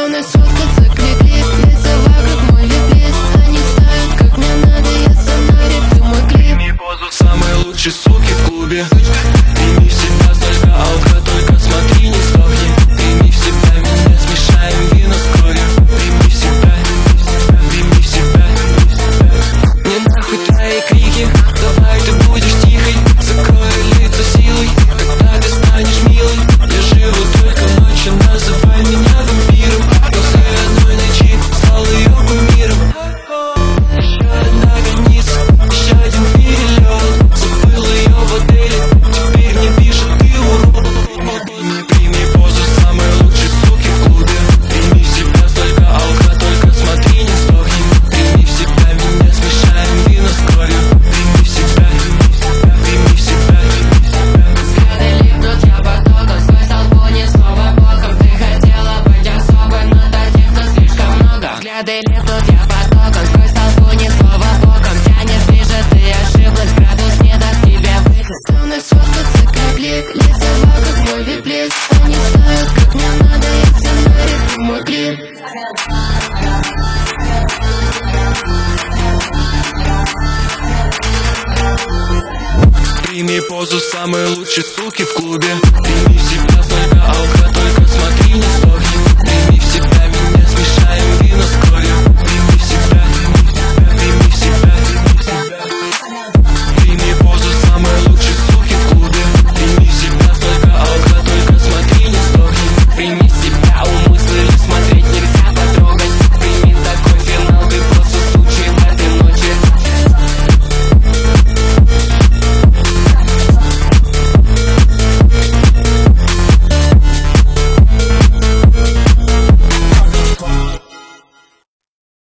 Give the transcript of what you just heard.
Стены соткаться, клик-клик, лица вокруг мой вип-лист. Они знают, как мне надо, я сценарий, ты мой клип. Прими позу самой лучшей суки в клубе. Прими в себя столько алка, только смотри, не сдохни. Прими в себя, меня смешаем вино с кровью. Прими в себя, прими в себя. Не нахуй твои крики, давай ты будешь тихой. Закрой лицо силой, когда ты станешь милой. Я живу только ночью, называй меня вампиром. После одной ночи стал ее кумиром. Еще одна граница, еще один перелет. Забыл ее в отеле, теперь мне пишет ты урод. Прими позу самой лучшей суки в клубе. Прими в себя столько алка, только смотри, не сдохни. Прими в себя, меня смешаем вино с кровью. Прими в себя, прими в себя. Взгляды липнут, я потоком, свой столбу ни слова боком. Ты хотела быть особой, но таких-то слишком много. Взгляды липнут, я потоком, свой столбу ни слова боком. Тянешь ближе, ты ошиблась, градус не даст тебе выход. Стены соткаться, как лик, лица вокруг мой вип-лист. Они знают, как мне надо, я сценарий, ты мой клип. Прими позу самой лучшей суки в клубе. Прими